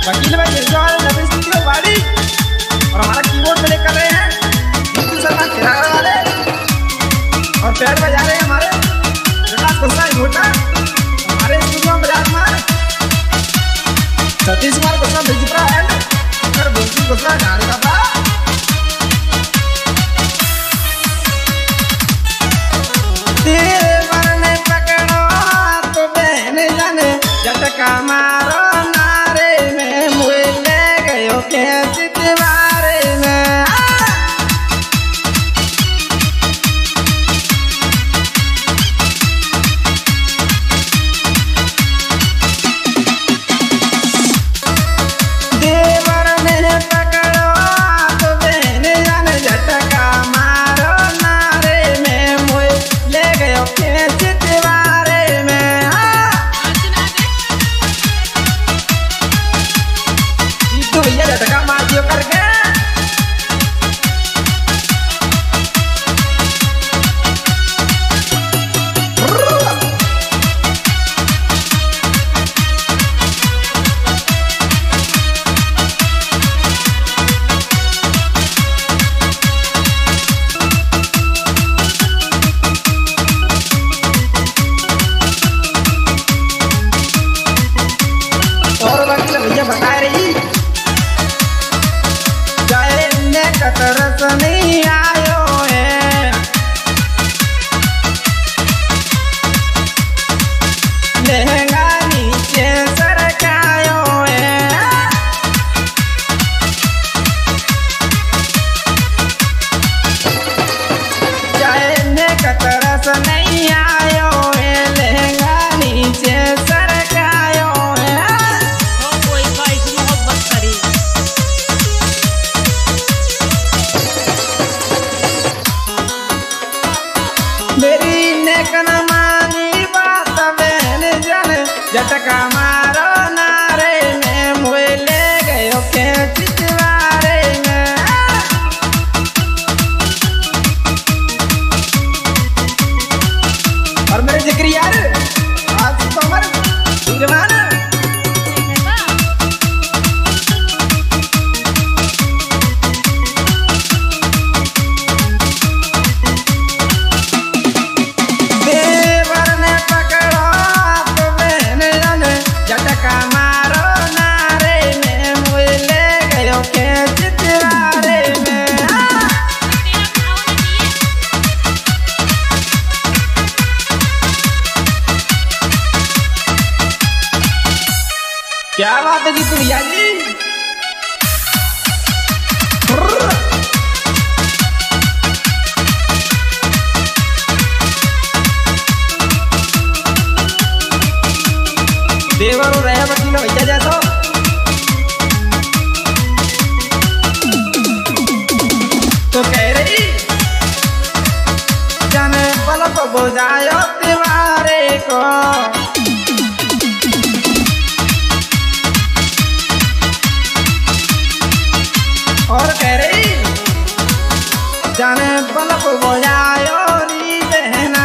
वकील भाई जयसवाल नवीन स्टूडियो वाड़ी और हमारा कीबोर्ड प्ले कर रहे हैं बिल्कुल शर्मा किराड़ा वाले और पैर बजा रहे हैं हमारे प्रकाश गोसाई घोटा हमारे स्टूडियो में विराजमान सतीश कुमार गोसा बिजपुरा एंड और बिल्कुल गोसा गाने का बा देवर ने पकड़ो तो बहन जाने झटका मारो नारे में मुझे ले गयो के चितवारे में देवर ने पकड़ो तो बहन जाने झटका मारो नारे में मुझे ले गयो के चितवारे में तो भैया झटका मार दियो करके और वकील भैया बता रही जाए ने कतरस नहीं आयो है लहंगा नीचे सरकायो है जाए ने कतरस नहीं आयो है लहंगा नीचे सरकायो है कोई गाइस मोहब्बत करी मेरी नेकन मानी बात बहन जन झटका मारो नारे में मुझे ले गयो के चितवारे में और मेरे जिक्र यार आज तो मर वीरवान देवर ने पकड़ो तो बहन जाने झटका मारो नारे में मुझे ले गयो के चितवारे में क्या बात है जी भैया जी देवर और रहे वकील भैया जैसा तो कह रही जाने पलक बुझायो तिवारे को और कह रही जाने पलक बुझायो री बहना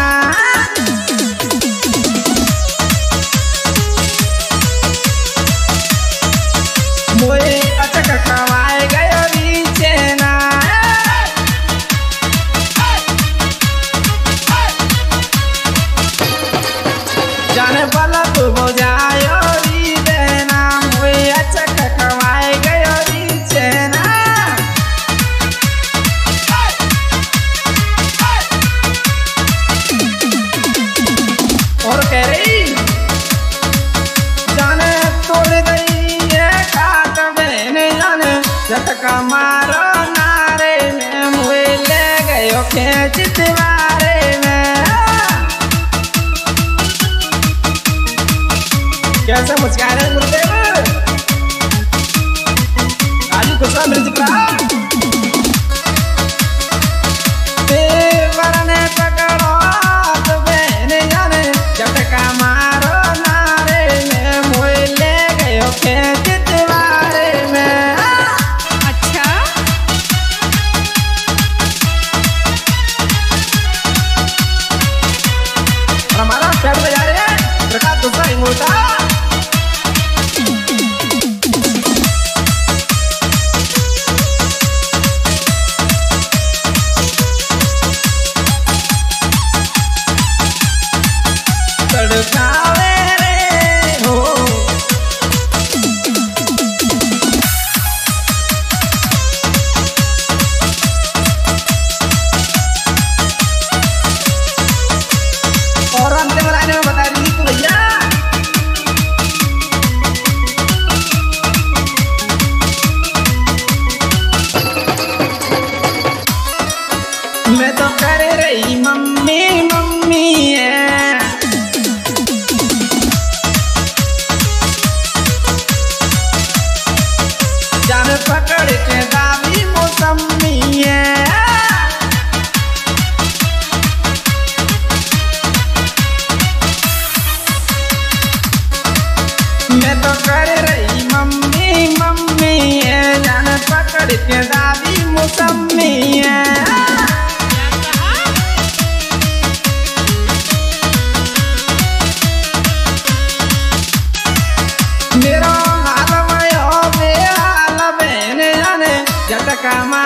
मोए अटक कमाए गयो नीचे ना जाने पलक बुझायो री बहना मोए अटक कमाए गयो नीचे ना और कह रही जाने तोड़ गई ये खाट बहन जाने झटका मारो नारे में मुझे ले गयो के चितवारे में कैसे मुस्कान है गुरुदेव आज गुस्सा बिजपुरा देवर ने पकड़ो तो बहन जाने झटका मारो नारे में मुझे ले गयो के चितवारे में अच्छा और हमारा पैर बजा रहे हैं प्रकाश गोसाई घोटा पकड़ के दावी मौसमी है। मैं तो कर रही मम्मी मम्मी है, जान पकड़ के दावी मौसमी है। मेरा हाल में हो बेहाल बहने जाने झटका